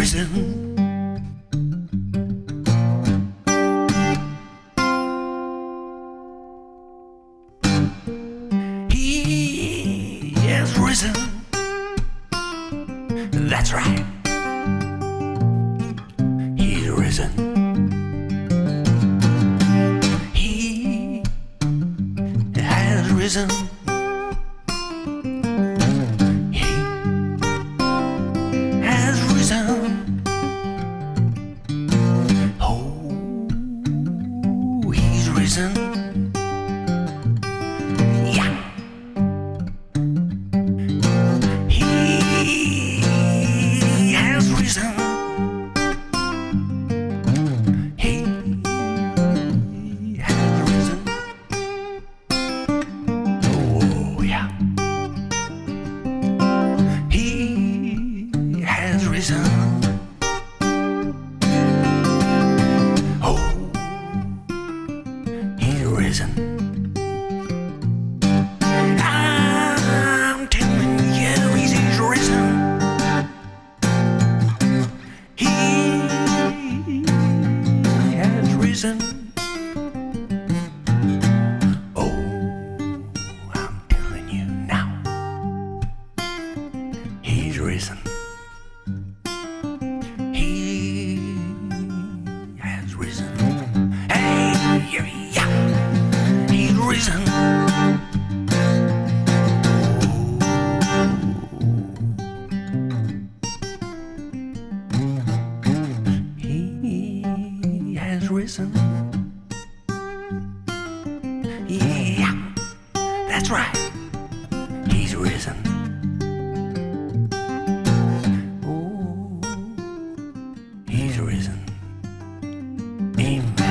risen. He has risen. That's right. He's risen. He has risen. He has risen. Oh, he's risen. Yeah. He has risen. He has risen. Oh, yeah. He has risen. Oh, he's risen. I'm telling you, he's risen. He has risen. Oh, I'm telling you now, he's risen. He has risen. Hey, yeah, he's risen. He has risen. Yeah, that's right. He's risen. Oh, he's risen. Amen.